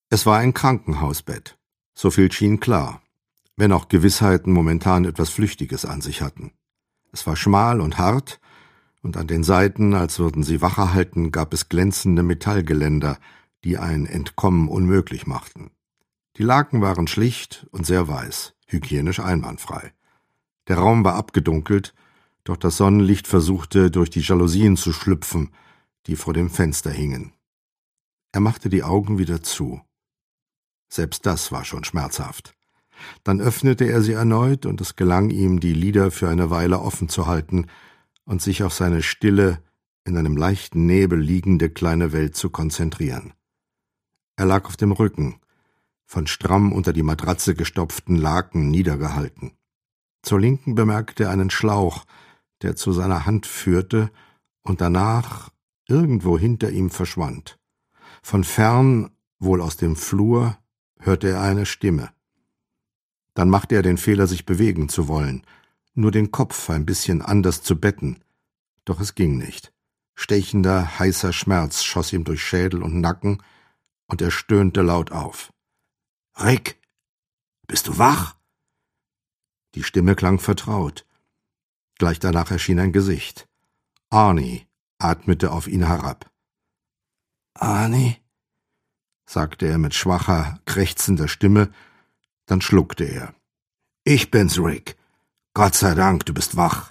Es war ein Krankenhausbett. So viel schien klar, wenn auch Gewissheiten momentan etwas Flüchtiges an sich hatten. Es war schmal und hart, und an den Seiten, als würden sie Wache halten, gab es glänzende Metallgeländer, die ein Entkommen unmöglich machten. Die Laken waren schlicht und sehr weiß, hygienisch einwandfrei. Der Raum war abgedunkelt, doch das Sonnenlicht versuchte, durch die Jalousien zu schlüpfen, die vor dem Fenster hingen. Er machte die Augen wieder zu. Selbst das war schon schmerzhaft. Dann öffnete er sie erneut, und es gelang ihm, die Lider für eine Weile offen zu halten und sich auf seine stille, in einem leichten Nebel liegende kleine Welt zu konzentrieren. Er lag auf dem Rücken, von stramm unter die Matratze gestopften Laken niedergehalten. Zur Linken bemerkte er einen Schlauch, der zu seiner Hand führte und danach irgendwo hinter ihm verschwand. Von fern, wohl aus dem Flur, hörte er eine Stimme. Dann machte er den Fehler, sich bewegen zu wollen, nur den Kopf ein bisschen anders zu betten. Doch es ging nicht. Stechender, heißer Schmerz schoss ihm durch Schädel und Nacken, und er stöhnte laut auf. »Rick, bist du wach?« Die Stimme klang vertraut. Gleich danach erschien ein Gesicht. Arnie atmete auf ihn herab. »Arnie?« sagte er mit schwacher, krächzender Stimme, dann schluckte er. »Ich bin's, Rick. Gott sei Dank, du bist wach.«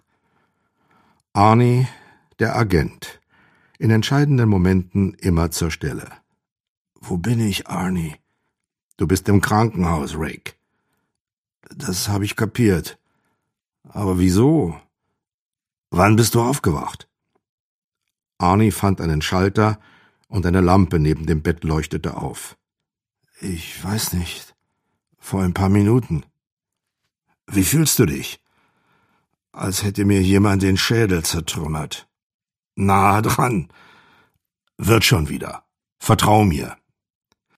Arnie, der Agent, in entscheidenden Momenten immer zur Stelle. »Wo bin ich, Arnie?« »Du bist im Krankenhaus, Rick.« »Das habe ich kapiert. Aber wieso? Wann bist du aufgewacht?« Arnie fand einen Schalter, und eine Lampe neben dem Bett leuchtete auf. »Ich weiß nicht. Vor ein paar Minuten.« »Wie fühlst du dich?« »Als hätte mir jemand den Schädel zertrümmert.« »Nah dran. Wird schon wieder. Vertrau mir.«